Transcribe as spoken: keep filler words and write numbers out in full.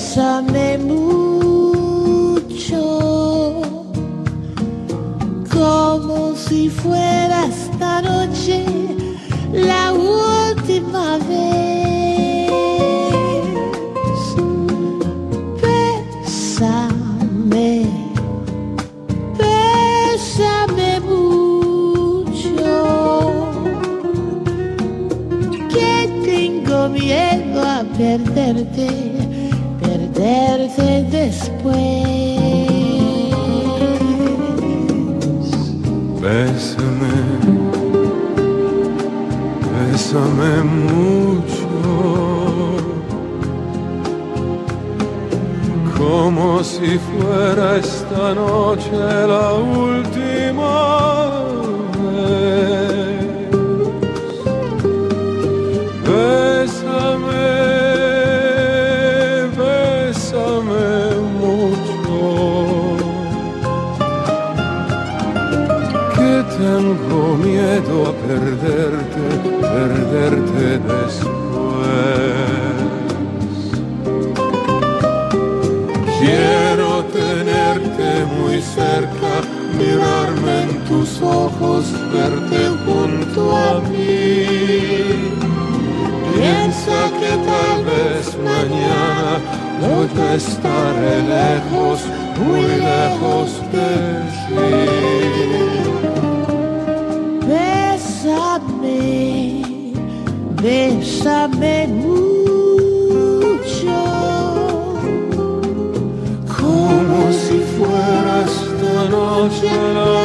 Bésame mucho, como si fuera esta noche la última vez. Bésame, bésame mucho, que tengo miedo a perderte, perderte después. Bésame, bésame mucho, como si fuera esta noche la última vez. Bésame, bésame mucho, que tengo miedo a perderte, perderte después. Quiero tenerte muy cerca, mirarme en tus ojos, verte junto a mí. Piensa que tal vez mañana yo te estaré lejos, muy lejos de ti. Bésame, bésame mucho, como si fuera esta noche la